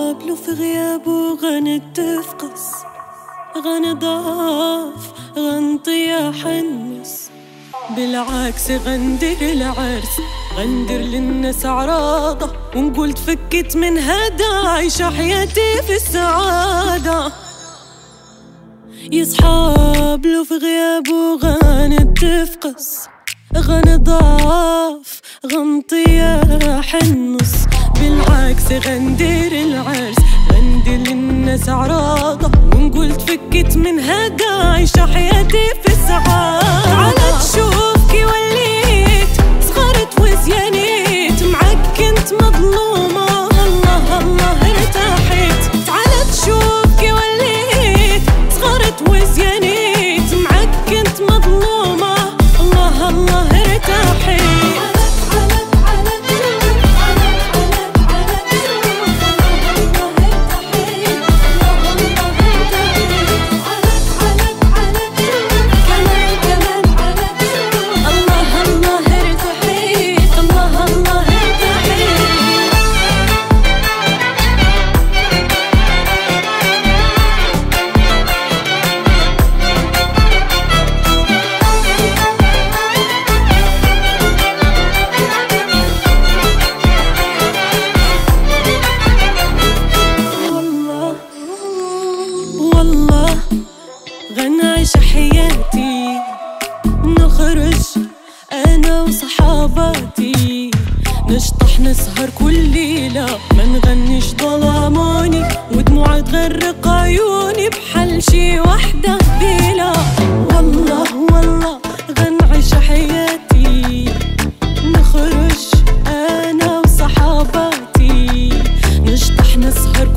له في غيابه غنتفقس، غنضاف، غنطيح النص. بالعكس غندير العرس، غندير للناس عراضة، ونقول تفكت من هدا عيشة حياتي في السعادة. يصحاب له في غيابه غنتفقس، غنضاف، غنطيح النص. بالعكس غندير العرس، غندير للناس عراضة، ونقول تفكت من هدا عيشة حياتي في السعادة. على تشوفكي وليت صغرت وزيانيت، معاك كنت مظلومة الله الله ارتاحت. على تشوفكي وليت صغرت وزيانيت، معاك كنت مظلومة الله الله ارتاحت. والله غنعيش حياتي، نخرج أنا وصحاباتي، نشطح نسهر كل ليلة، ما نغنيش ظلاموني، ودموع تغرق عيوني بحل شي وحدة بيلا. والله والله غنعيش حياتي، نخرج أنا وصحاباتي، نشطح نسهر